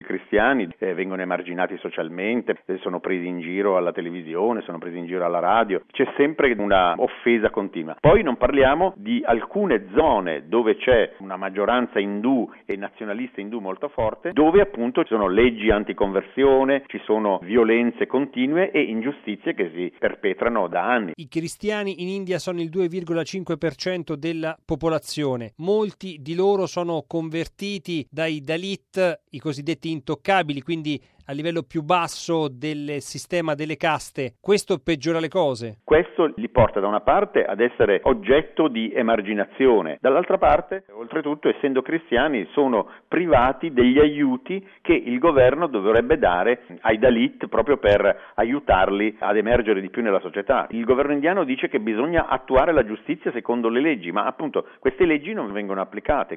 cristiani vengono emarginati socialmente, sono presi in giro alla televisione, sono presi in giro alla radio, c'è sempre una offesa continua. Poi non parliamo di alcune zone dove c'è una maggioranza indù e nazionalista indù molto forte, dove appunto ci sono leggi anticonversione, ci sono violenze continue e ingiustizie che si perpetrano da anni. I cristiani in India sono il 2,5% della popolazione. Molti di loro sono convertiti dai Dalit, i cosiddetti intoccabili, quindi a livello più basso del sistema delle caste. Questo peggiora le cose? Questo li porta da una parte ad essere oggetto di emarginazione, dall'altra parte, oltretutto, essendo cristiani, sono privati degli aiuti che il governo dovrebbe dare ai Dalit proprio per aiutarli ad emergere di più nella società. Il governo indiano dice che bisogna attuare la giustizia secondo le leggi, ma appunto queste leggi non vengono applicate.